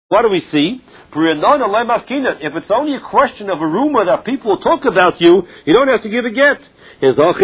What do we see? If it's only a question of a rumor that people will talk about you, you don't have to give a get. Here also,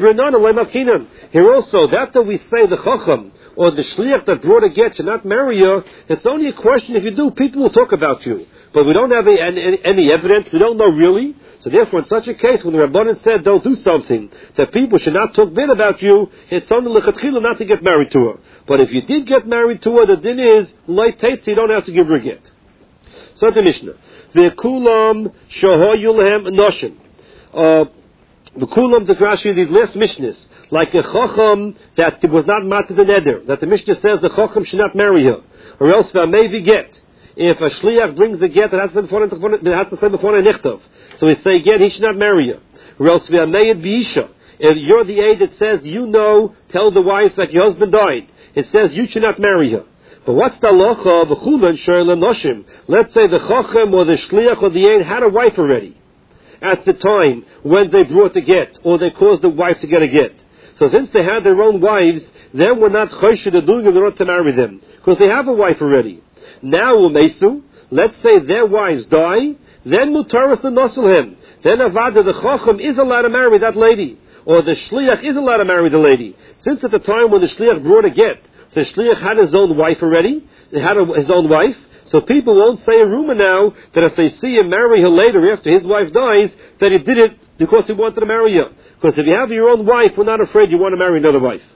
that we say the chacham or the shliach that brought a get should not marry you, it's only a question if you do, people will talk about you. But we don't have any evidence, we don't know really. So therefore, in such a case, when the Rabbanan said don't do something, that people should not talk bad about you, it's only lechatchila not to get married to her. But if you did get married to her, the din is, light tates, you don't have to give her a get. So the Mishnah. V'kulam shahoyu lehem noshim. V'kulam Rashi, these last Mishnahs, like a chacham that was not matzah the neder, that the Mishnah says the chacham should not marry her, or else v'amevi get. If a shliach brings a get, it has to say before a nichtov. So we say again, he should not marry her. Or else v'ameyed b'isha. If you're the aid that says, tell the wife that your husband died. It says you should not marry her. But what's the halacha of a chulan shayla noshim? Let's say the chacham or the shliach or the aid had a wife already at the time when they brought the get, or they caused the wife to get a get. So since they had their own wives, then we're not choshed to doing it in order to marry them, because they have a wife already. Now umesu, let's say their wives die, then mutaras the nosulhem. Then avada, the chacham is allowed to marry that lady, or the shliach is allowed to marry the lady. Since at the time when the shliach brought a get, the shliach had his own wife already, he had his own wife, so people won't say a rumor now that if they see him marry her later after his wife dies, that he did it because he wanted to marry her. Because if you have your own wife, we're not afraid you want to marry another wife.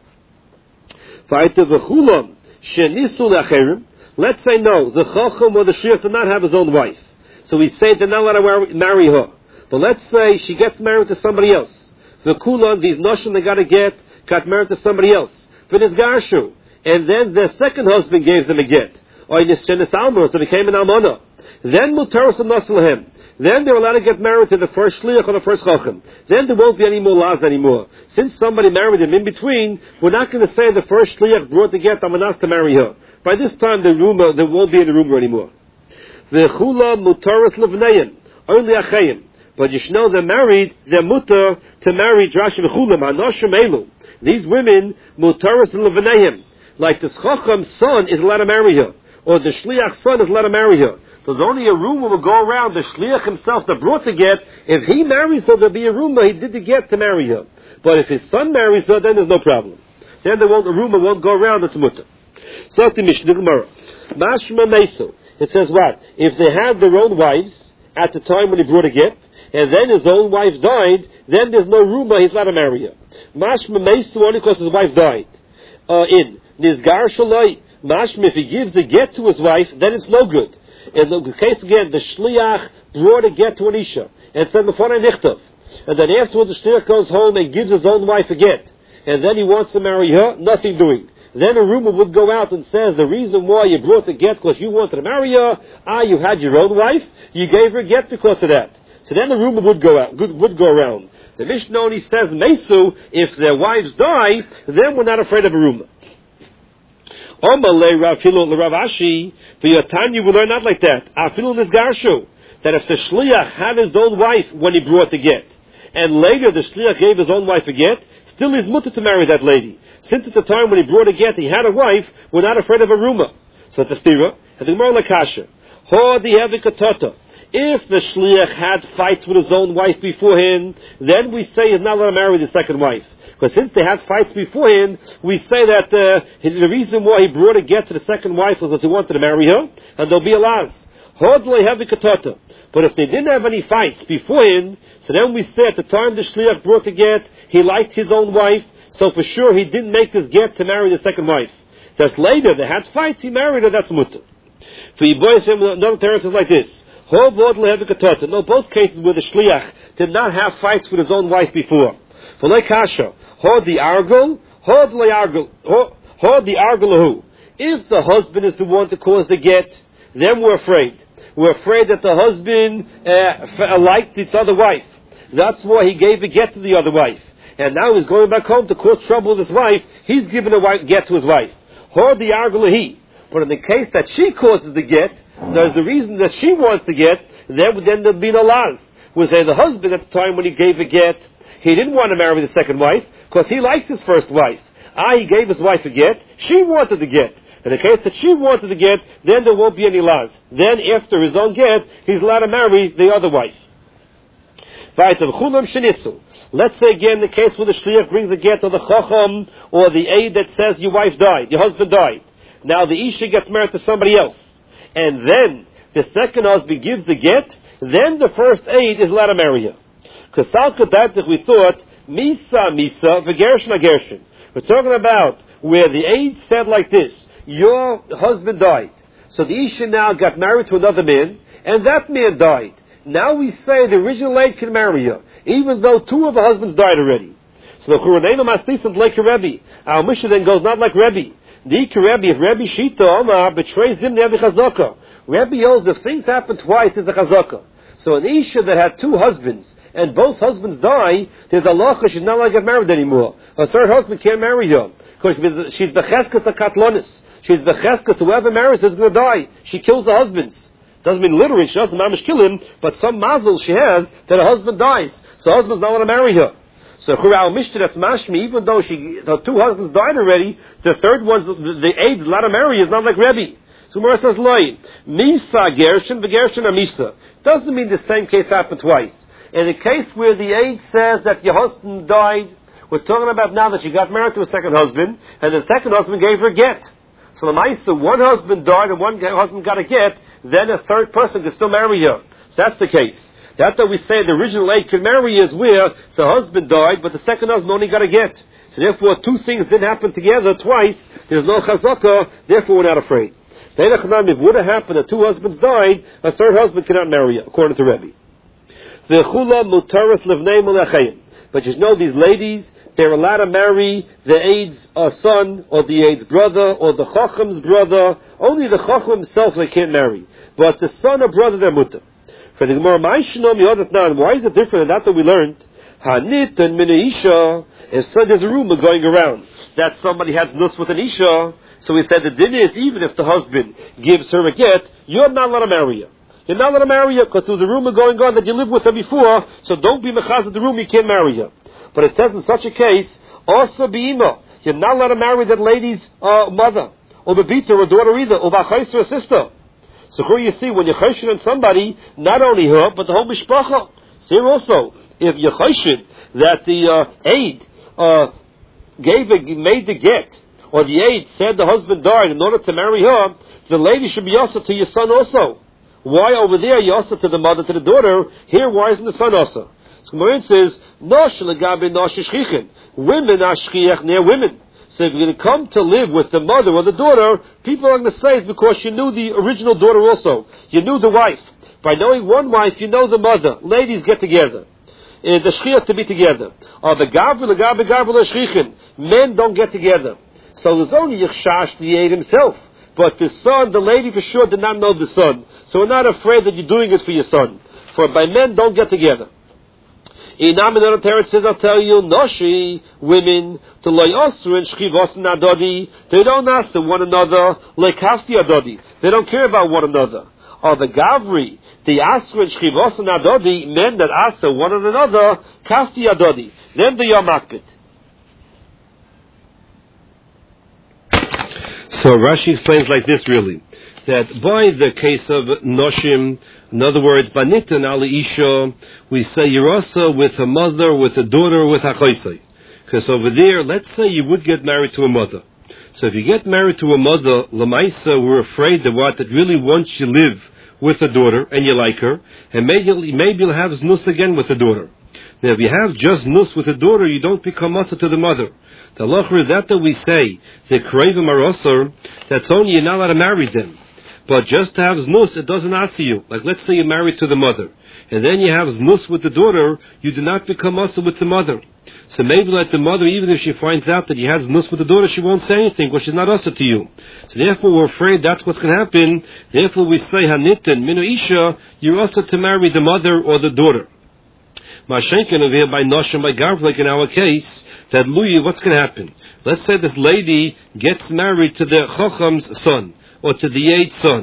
Let's say no, the chacham or the shliach did not have his own wife. So we say they're not allowed to marry her. But let's say she gets married to somebody else. The kulan, these noshim they got married to somebody else. For this garshu. And then their second husband gave them a get. Or nishenes almos, they became an almana. Then mutaros and nasalahem. Then they're allowed to get married to the first shliach or the first chacham. Then there won't be any more laws anymore. Since somebody married him in between, we're not going to say the first shliach brought the get amanas to marry her. By this time, there won't be any rumor anymore. V'chula mutaros levneim, only achayim. But you should know they're married, they're mutar to marry drash v'chulam, anoshim elu. These women, mutaros levneim. Like the chacham's son is allowed to marry her, or the shliach's son is allowed to marry her. There's only a rumor will go around, the shliach himself that brought the get, if he marries her, there'll be a rumor he did the get to marry her. But if his son marries her, then there's no problem. Then the rumor won't go around, it's mutar. So the Mishnah Gemara. Mashma Meso. It says what? If they had their own wives at the time when he brought a get, and then his own wife died, then there's no rumor he's allowed to marry her. Mashma Meso only because his wife died. In Nizgar Shalai, Mashma, if he gives the get to his wife, then it's no good. In the case again, the shliach brought a get to an isha and said before a nichtov, and then afterwards the shliach goes home and gives his own wife a get, and then he wants to marry her, nothing doing. Then a rumor would go out and says the reason why you brought the get because you wanted to marry her, you had your own wife, you gave her a get because of that. So then the rumor would go around. The Mishnah only says mesu, if their wives die, then we're not afraid of a rumor. Rav Ashi, for your Tanya, we learn not like that. That if the shliach had his own wife when he brought the get, and later the shliach gave his own wife a get, still he's mutter to marry that lady. Since at the time when he brought a get, he had a wife, we're not afraid of a rumor. So it's a stira. And the Gemara Lakasha. If the shliach had fights with his own wife beforehand, then we say he's not allowed to marry the second wife. Because since they had fights beforehand, we say that the reason why he brought a get to the second wife was because he wanted to marry her, and there'll be a laz. But if they didn't have any fights beforehand, so then we say at the time the shliach brought the get, he liked his own wife, so for sure he didn't make this get to marry the second wife. Just later they had fights, he married her, that's mutter. For Yiboyim, another terrorist is like this. No, both cases where the shliach did not have fights with his own wife before. For like Kasha, hold the argul. If the husband is the one to cause the get, then we're afraid. We're afraid that the husband liked this other wife. That's why he gave a get to the other wife. And now he's going back home to cause trouble with his wife. He's giving a get to his wife. Hold the argul. But in the case that she causes the get, there's the reason that she wants to get, then there'll be no laws. We say the husband at the time when he gave a get, he didn't want to marry the second wife because he likes his first wife. He gave his wife a get. She wanted the get. In the case that she wanted to get, then there won't be any laws. Then, after his own get, he's allowed to marry the other wife. Let's say again the case where the shliach brings a get to the chacham or the aid that says your wife died, your husband died. Now the isha gets married to somebody else. And then the second husband gives the get, then the first aid is allowed to marry her. Because we thought, Misa, v'gershin. We're talking about where the aid said like this, your husband died. So the isha now got married to another man, and that man died. Now we say the original aid can marry her, even though two of her husbands died already. So the Churanenu Mastisant like Rebbe. Our Mishnah then goes not like Rebbe. The Rebbe, if Rebbe Shita Omar betrays him, they have the Chazaka. Rebbe holds if things happen twice, there's a Chazaka. So an Isha that had two husbands, and both husbands die, there's a lacha, she's not allowed to get married anymore. Her third husband can't marry her. Because she's Becheskas a Katlonis. She's Becheskas, whoever marries her is going to die. She kills the husbands. Doesn't mean literally she doesn't mamish kill him, but some mazel she has that her husband dies. So her husband's not going to marry her. So Churau Mishta, that's mashmi, even though her two husbands died already, the third one's, the aid, allowed to marry is not like Rebbe. So Gemara says, Loi, Misa Gershin, V'Gershin or Misa. Doesn't mean the same case happened twice. In the case where the aid says that your husband died, we're talking about now that she got married to a second husband, and the second husband gave her a get. So the Maisa, one husband died and one husband got a get, then a third person can still marry her. So that's the case. That's why we say the original aid can marry is where the husband died, but the second husband only got a get. So therefore, two things didn't happen together twice. There's no chazaka, therefore we're not afraid. If it would have happened that two husbands died, a third husband cannot marry her, according to Rebbe. But you know these ladies, they're allowed to marry the aid's son, or the aid's brother, or the chacham's brother. Only the chacham himself they can't marry. But the son or brother, they're mutter. For the Gemara, why is it different than that we learned? Hanit and Minaisha, if so, there's a rumor going around that somebody has nus with an Isha, so we said the din is, even if the husband gives her a get, you're not allowed to marry her. You're not allowed to marry her because there was a rumor going on that you lived with her before, so don't be mechaz of the room, you can't marry her. But it says in such a case, also be'ima, you're not allowed to marry that lady's mother, or the bita, or daughter either, or b'chais, or sister. So here you see, when you're chayshin on somebody, not only her, but the whole mishpacha. So here also, if you're chayshin that the aid made the get, or the aid said the husband died in order to marry her, the lady should be also to your son also. Why over there you also to the mother, to the daughter? Here, why isn't the son also? So Marin says, Nosh legabe nosh shchichin. Women are shchiach near women. So if you're going to come to live with the mother or the daughter, people are going to say it's because you knew the original daughter also. You knew the wife. By knowing one wife, you know the mother. Ladies get together. The shchiach to be together. Or the gavri legabe gavri shchichin. Men don't get together. So there's only Yichshash, the aid himself. But the son, the lady for sure did not know the son. So we're not afraid that you're doing it for your son. For by men don't get together. Inam in other Teretz says, I'll tell you, Noshi, women, to loy osru and shchivos nadodi, they don't ask to one another, like hafti adodi. They don't care about one another. Or the gavri, the asru and shchivos nadodi, men that ask to one another, kafti adodi. Then they are makbid. So Rashi explains like this really, that by the case of Noshim, in other words, Banitan Ali Isha, we say you're also with a mother, with a daughter, with a choisei. Because over there, let's say you would get married to a mother. So if you get married to a mother, Lamaisa, we're afraid that that really once you live with a daughter and you like her, and maybe you'll have znus again with a daughter. Now if you have just nus with a daughter, you don't become masa to the mother. The halacha is that we say, the krevim are osur, that's only you're not allowed to marry them. But just to have znus, it doesn't ask you. Like let's say you're married to the mother, and then you have znus with the daughter, you do not become masa with the mother. So maybe like the mother, even if she finds out that you have znus with the daughter, she won't say anything, because she's not asa to you. So therefore we're afraid that's what's going to happen. Therefore we say, hanitin, minu isha, you're also to marry the mother or the daughter. Mashenkin over here by Noshim, by Gav, like in our case, that Luyi, what's going to happen? Let's say this lady gets married to the Chocham's son, or to the Aid's son.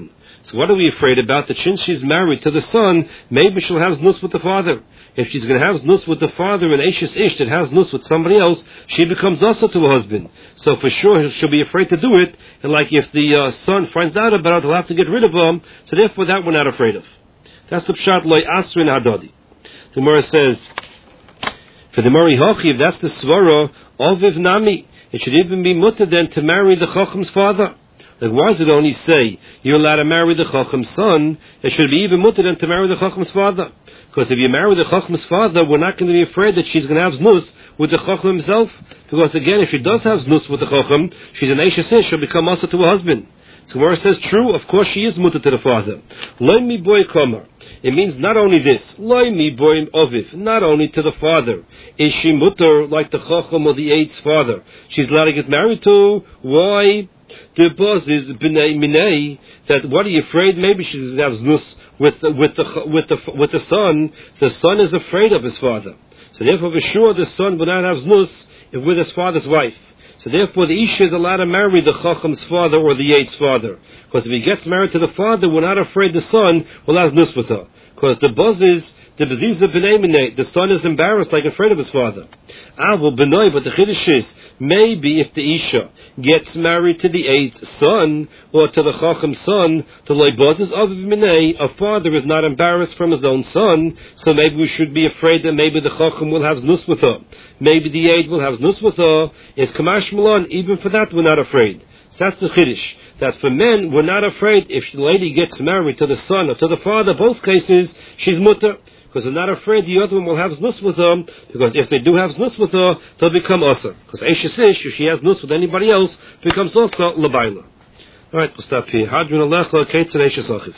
So what are we afraid about? That since she's married to the son, maybe she'll have znus with the father. If she's going to have znus with the father and Eishes Ish that has znus with somebody else, she becomes also to her husband. So for sure she'll be afraid to do it. And like if the son finds out about it, he'll have to get rid of him. So therefore that we're not afraid of. That's the pshat loy asrin hadadi. The Gemara says, for the Mari Hochi, if that's the svara, Oviv Nami, it should even be mutter then to marry the Chacham's father. Like, why does it only say you're allowed to marry the Chacham's son? It should be even mutter then to marry the Chacham's father. Because if you marry the Chacham's father, we're not going to be afraid that she's going to have znus with the Chacham himself. Because again, if she does have znus with the Chacham, she's an Eishes Ish, she'll become also to her husband. So where it says true, of course she is mutter to the father. Loi mi boy kamar. It means not only this, Loi mi boy oviv, not only to the father. Is she mutter like the Chacham or the eight's father? She's allowed to get married to. Why? The boss is b'nei minei. That what are you afraid? Maybe she doesn't have znus with the son. The son is afraid of his father. So therefore, for sure, the son will not have znus with his father's wife. So therefore, the Isha is allowed to marry the Chacham's father or the eight's father. Because if he gets married to the father, we're not afraid the son will have znus with her. Because the buzz is, the son is embarrassed, like afraid of his father. But the Chiddush is, maybe if the Isha gets married to the eighth son, or to the Chacham's son, to Leiboz's Aviv Minei, a father is not embarrassed from his own son, so maybe we should be afraid that maybe the Chacham will have znus with her. Maybe the eighth will have znus with her. It's Kamash Malon, even for that we're not afraid. So that's the Chiddush. That for men, we're not afraid if the lady gets married to the son or to the father, both cases, she's mutter. Because they're not afraid the other one will have znus with her, because if they do have znus with her, they'll become asa. Because Eishes Ish, if she has znus with anybody else, becomes also labaila. Alright, we'll stop here. Hadron Alecha, Ketzin Eishes Achiv.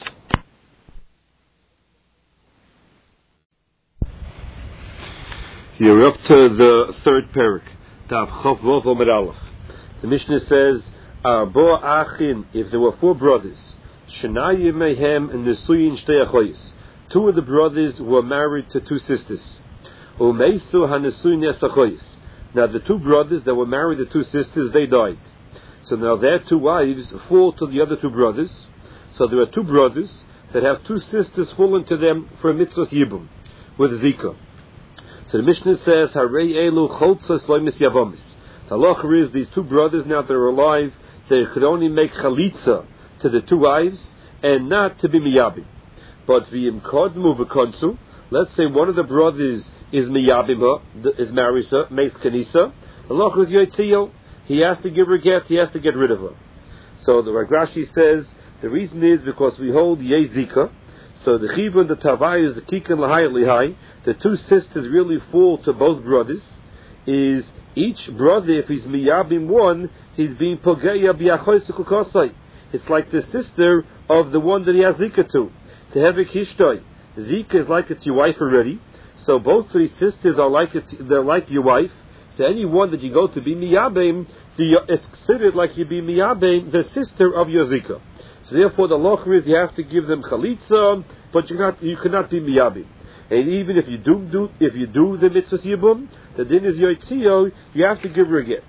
You're up to the third parak. Tav Chav Vov Omer Aleph. The Mishnah says, Arbo Achin, if there were four brothers, Shenayim Mehem and Nesuyin Shtei Achoyis. Two of the brothers were married to two sisters. Umeisu hanesuyin esachoyis. Now the two brothers that were married to two sisters, they died. So now their two wives fall to the other two brothers. So there are two brothers that have two sisters fallen to them for a mitzvah yibum, with zika. So the Mishnah says, Harei elu choltzos loy misyabomis. The halacha is these two brothers, now that are alive, they could only make chalitza to the two wives, and not to be miyabim. But v'im kodmu v'konsu, let's say one of the brothers is miyabima, is marisa, makes kanisa, the loch is yotziyo, he has to give her get, he has to get rid of her. So the Rashi says, the reason is because we hold yezika, so the chiva and the tavai is the kikan lahai lihai, the two sisters really fall to both brothers, is each brother, if he's miyabim one, he's being pogeya b'yachoy sukukosai. It's like the sister of the one that he has zika to. Tehevik Hishtoi. Zika is like it's your wife already. So both three sisters are like they're like your wife. So any one that you go to be miyabim, it's considered like you be miyabim, the sister of your zika. So therefore the loch is you have to give them chalitza, but you cannot be miyabim. And even if you do the mitzvah yibum, the din is yotzio, you have to give her a get.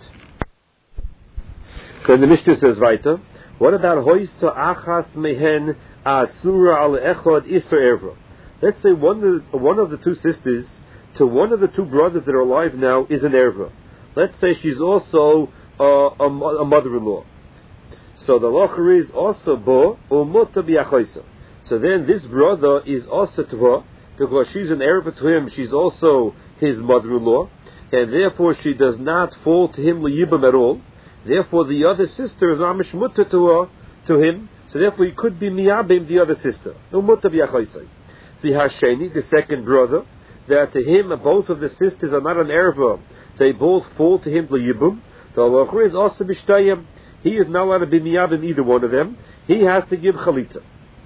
Because the Mishnah says weiter, what about hoisa achas mehen asura al echad isra erva? Let's say one of the two sisters to one of the two brothers that are alive now is an erva. Let's say she's also a mother-in-law. So the locher is also bo umutta biachoisa. So then this brother is also to her because she's an erva to him. She's also his mother-in-law, and therefore she does not fall to him liyibam at all. Therefore, the other sister is mamish mutta to him. So therefore, he could be miyabim the other sister. No mutta biachoisai. The hasheni, the second brother, that to him both of the sisters are not an erva. They both fall to him liyibum. The halacha is also b'shtayim. He is not allowed to be miyabim either one of them. He has to give chalitza.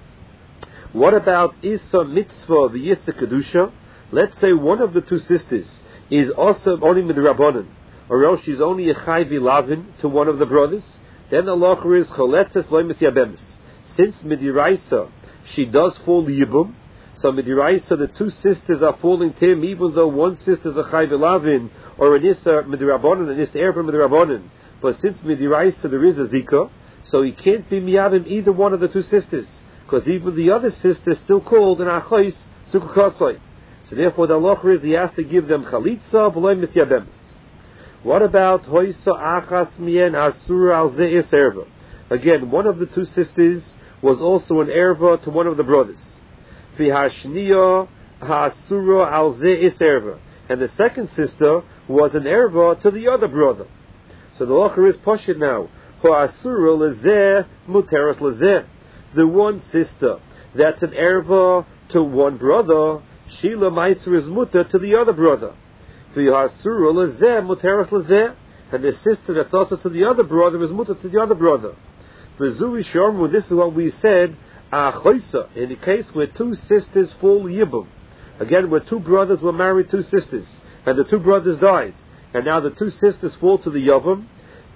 What about isa mitzvah v'yisa kedusha? Let's say one of the two sisters is also only midrabanan, or else she's only a chai v'lavin to one of the brothers. Then the halacha is choletzes loy misyabemis. Since midiraisa she does fall yibum, so midiraisa the two sisters are falling to him, even though one sister is a chai v'lavin or an isa midrabanan, an isa erva midrabanan. But since midiraisa there is a zika, so he can't be miyabim either one of the two sisters, because even the other sister is still called an achos sukukasoi. So therefore the halacha is he has to give them chalitza v'loy misyabemis. What about hoisa achas mien asura al ze'is erva? Again, one of the two sisters was also an erva to one of the brothers. V'hashniya ha'asura al ze'is erva. And the second sister was an erva to the other brother. So the halacha is poshit now. Ha'asura lezeh muteras lezeh. The one sister that's an erva to one brother, Shila Meiser is mutter to the other brother. V'hasura lezeh muteras lezeh. And the sister that's also to the other brother is mutter to the other brother. V'zui shormu, this is what we said, achoisa, in the case where two sisters fall yibum. Again, where two brothers were married, two sisters, and the two brothers died, and now the two sisters fall to the yavam.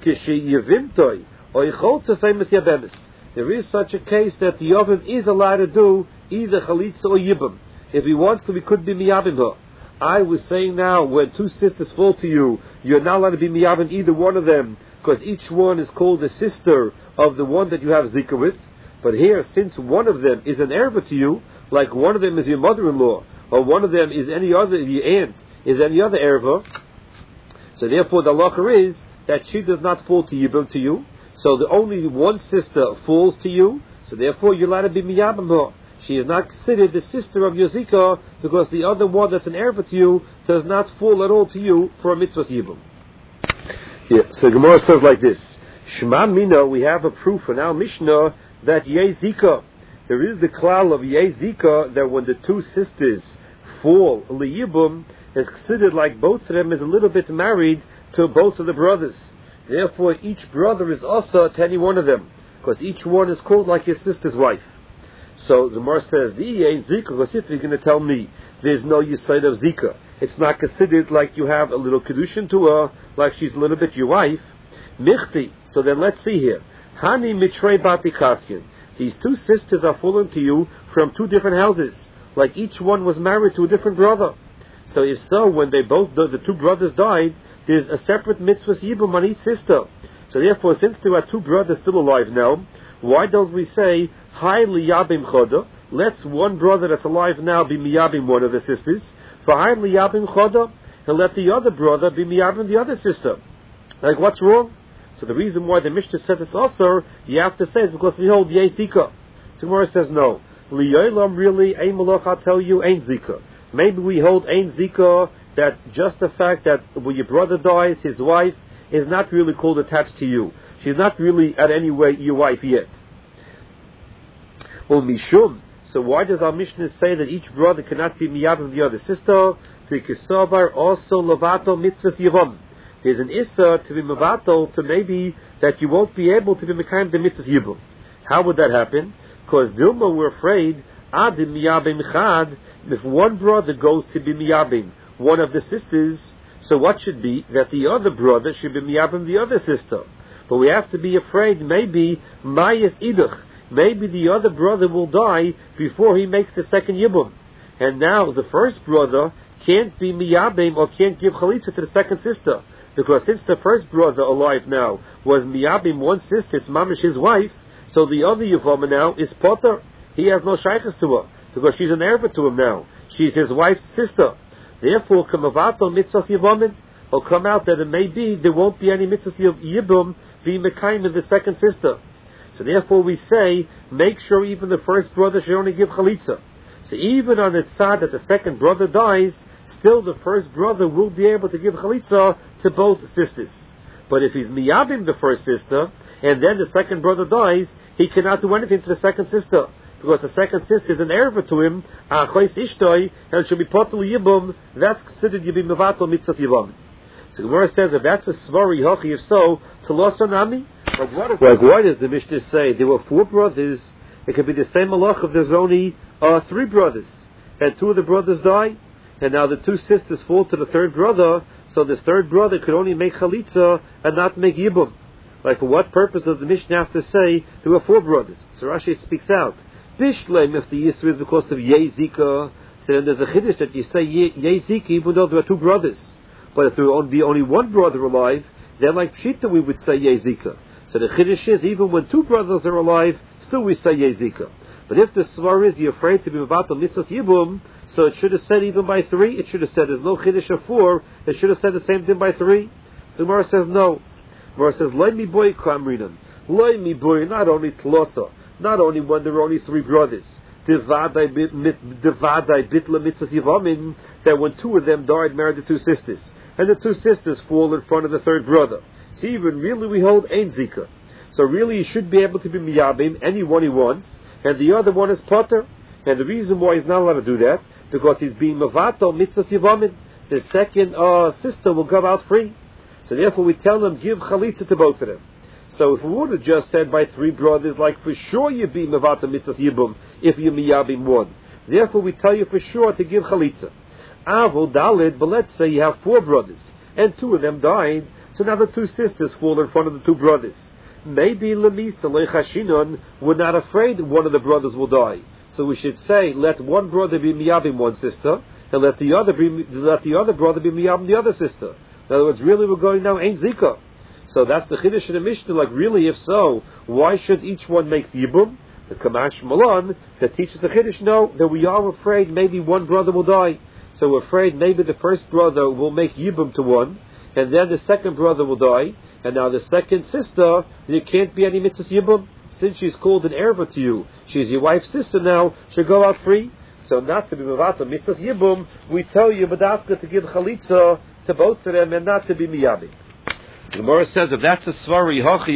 There is such a case that the yavam is allowed to do either chalitza or yibum. If he wants to, he could be miyabim her. I was saying now, when two sisters fall to you, you're not allowed to be miyabim either one of them, because each one is called the sister of the one that you have zikah with. But here, since one of them is an erva to you, like one of them is your mother-in-law, or one of them is any other, your aunt, is any other erva, so therefore the halacha is that she does not fall to yibum to you, so the only one sister falls to you, so therefore you're allowed to be miyabim her. She is not considered the sister of your zikah, because the other one that's an erva to you does not fall at all to you for a mitzvah yibum. Yeah, so Gemara says like this: Shema Mina, we have a proof in our Mishnah that Yeh Zika. There is the klal of Yeh Zika that when the two sisters fall liyibum, it's considered like both of them is a little bit married to both of the brothers. Therefore, each brother is also to any one of them, because each one is called like his sister's wife. So the Gemara says, the Yeh Zika, because if you're going to tell me there's no Yisayid of Zika, it's not considered like you have a little kedushin to her, like she's a little bit your wife. Michti. So then let's see here. Hani mitrei bati kaskin. These two sisters are fallen to you from two different houses, like each one was married to a different brother. So if so, when they both, the two brothers died, there's a separate mitzvah yibum on each sister. So therefore, since there are two brothers still alive now, why don't we say, Hai liyabim choda, let's one brother that's alive now be miyabim one of the sisters, and let the other brother be miyabim the other sister. Like, what's wrong? So the reason why the Mishnah said it's also, you have to say it's because we hold Yeh Zika. So Gemara says no. Liyolam really, Ein Malach, I'll tell you, Ein Zika. Maybe we hold Ein Zika, that just the fact that when your brother dies, his wife is not really called attached to you. She's not really at any way your wife yet. Well, Mishum. So why does our Mishnah say that each brother cannot be miyabim the other sister? Tikisabar also levato mitzvahs yivam. There's an issa to be mevato to maybe that you won't be able to be mekayim the mitzvahs yibum. How would that happen? Because Dilma, we're afraid adim miyabim chad. If one brother goes to be miyabim one of the sisters, so what should be that the other brother should be miyabim the other sister? But we have to be afraid maybe mayas idach. Maybe the other brother will die before he makes the second yibum. And now the first brother can't be miyabim or can't give chalitza to the second sister. Because since the first brother alive now was miyabim one sister, it's mamish his wife, so the other yivama now is potter. He has no shaykhs to her, because she's an erva to him now. She's his wife's sister. Therefore, kamavato mitzvahs yivamin, will come out that it may be there won't be any mitzvahs yibum being mekayim in the second sister. So therefore we say, make sure even the first brother should only give chalitza. So even on the tzad that the second brother dies, still the first brother will be able to give chalitza to both sisters. But if he's miyabim the first sister, and then the second brother dies, he cannot do anything to the second sister, because the second sister is an erva to him, achos ishtoi, and should be potul yibum. That's considered yibim mevato mitzvah yibum. So Gemara says, if that's a svari hochi, if so, to losanami. Like why does the Mishnah say there were four brothers? It could be the same malach if there's only three brothers, and two of the brothers die, and now the two sisters fall to the third brother, so this third brother could only make chalitza and not make yibum. Like, for what purpose does the Mishnah have to say there were four brothers? So Rashi speaks out. Bishleim, if the Yisra is because of Yeh Zika, so then there's a chiddush that you say Yeh Zika even though there are two brothers. But if there would be only one brother alive, then like Pshita we would say Yeh Zika. So the chiddush is, even when two brothers are alive, still we say Yeh Zika. But if the svar is you're afraid to be mevatel mitzvahs yibum, so it should have said even by 3. It should have said there's no chiddush of 4. It should have said the same thing by 3. So Gemara says no. Gemara says loy mi boy klamrinan. Loy mi boy, not only tlosa, not only when there are only 3 brothers. Divadai bitla mitzvahs yivamin, that when 2 of them died, married the 2 sisters, and the 2 sisters fall in front of the 3rd brother. So even really we hold ein zika. So really he should be able to be miyabim any one he wants, and the other one is potter. And the reason why he's not allowed to do that, because he's being mevatel mitzvahs yivamin. The second sister will come out free. So therefore we tell them, give chalitza to both of them. So if we would have just said by 3 brothers, like for sure you be mevatel mitzvahs yibum if you miyabim one. Therefore we tell you for sure to give chalitza. Avol dalid, but let's say you have 4 brothers, and 2 of them died, so now the 2 sisters fall in front of the 2 brothers. Maybe lemisa leichashinon, we're not afraid one of the brothers will die. So we should say, let one brother be miyabim one sister, and let the other brother be miyabim the other sister. In other words, really we're going now ain't zika. So that's the chiddush in the Mishnah. Like really, if so, why should each one make yibum? The Kamash Malon that teaches the chiddush, no, that we are afraid maybe one brother will die. So we're afraid maybe the first brother will make yibum to one, and then the second brother will die, and now the second sister, there can't be any mitzvahs yibum. Since she's called an erva to you, she's your wife's sister now, she'll go out free. So not to be mevatel mitzvahs yibum, we tell you badafka to give chalitza to both of them and not to be miyabi. So the Gemara says if that's a svari hachi